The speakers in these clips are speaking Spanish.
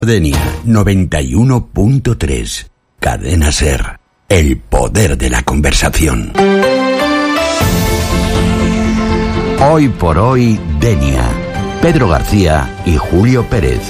Denia 91.3. Cadena SER. El poder de la conversación. Hoy por hoy, Denia. Pedro García y Julio Pérez.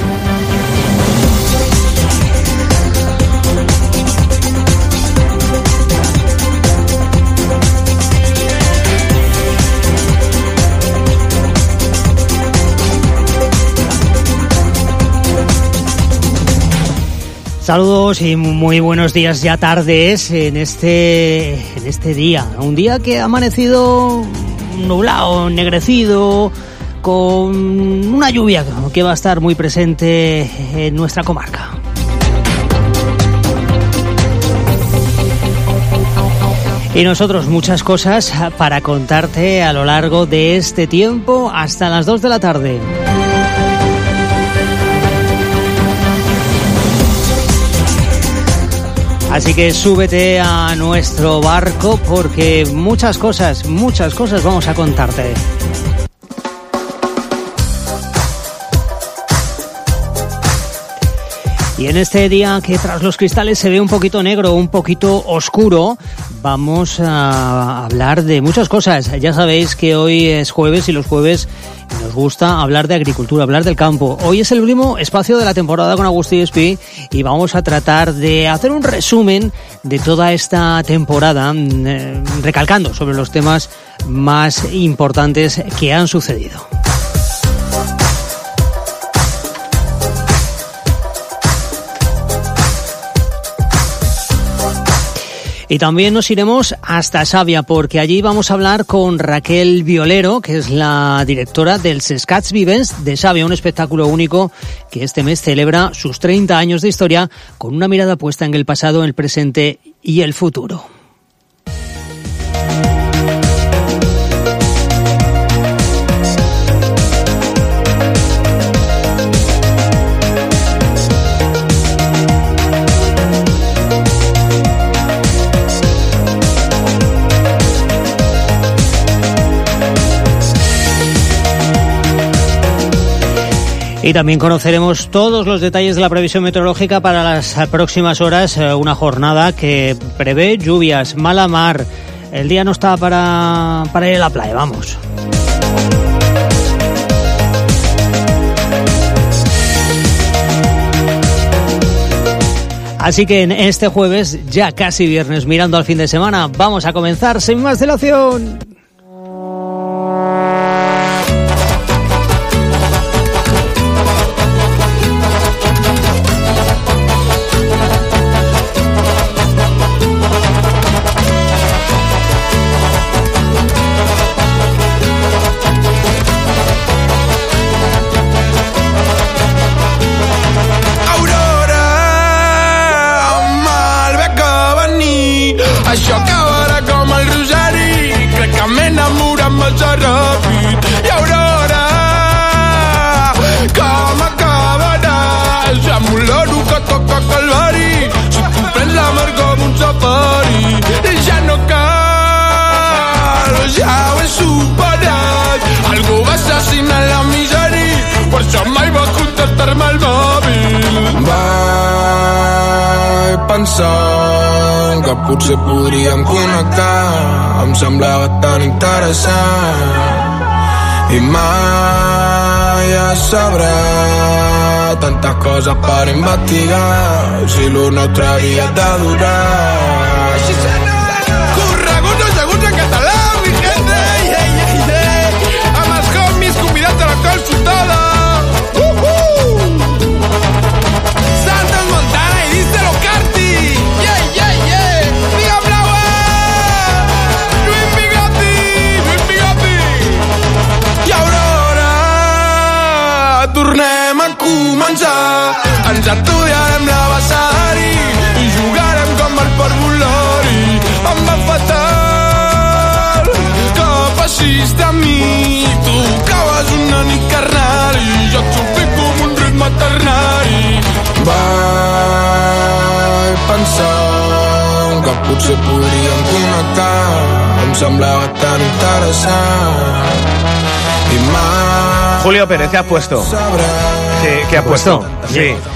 Saludos y muy buenos días ya tardes en este día. Un día que ha amanecido nublado, ennegrecido, con una lluvia que va a estar muy presente en nuestra comarca. Y nosotros muchas cosas para contarte a lo largo de este tiempo hasta las 2 de la tarde. Así que súbete a nuestro barco porque muchas cosas vamos a contarte. Y en este día que tras los cristales se ve un poquito negro, un poquito oscuro, vamos a hablar de muchas cosas. Ya sabéis que hoy es jueves y los jueves nos gusta hablar de agricultura, hablar del campo. Hoy es el último espacio de la temporada con Agustí Espí y vamos a tratar de hacer un resumen de toda esta temporada, recalcando sobre los temas más importantes que han sucedido. Y también nos iremos hasta Xàbia, porque allí vamos a hablar con Raquel Violero, que es la directora del Sescats Vivents de Xàbia, un espectáculo único que este mes celebra sus 30 años de historia con una mirada puesta en el pasado, el presente y el futuro. Y también conoceremos todos los detalles de la previsión meteorológica para las próximas horas, una jornada que prevé lluvias, mala mar. El día no está para ir a la playa, vamos. Así que en este jueves, ya casi viernes, mirando al fin de semana, vamos a comenzar sin más dilación. Això acabarà com el rosari, crec que m'he enamorat massa ràpid. I Aurora, com acabaràs amb un loro que toca calvari, si tu prens la mar com un safari. Ja no cal, ja ho he superat, algú va assassinar la misèria, per això mai va contestar-me el mòbil. Vaig pensar que potser podríem connectar, em semblava tan interessant i mai es sabrà, tantes coses per investigar, si lo nostre havia de durar. Correguts o seguts en català, mi gente, amb els homies convidats a la consultada. Santos Montana i díselo Carti. Tornem a començar, ens estudiarem l'abecari i jugarem com el parvulari. Em va fatal que passis de mi, tu caves una nit carnal i jo et suplico com un ritme ternari. Vaig pensar que potser podríem connectar, em semblava tan interessant y más. Julio Pérez, ¿qué has puesto? Sabrás. ¿Qué has puesto? Sí.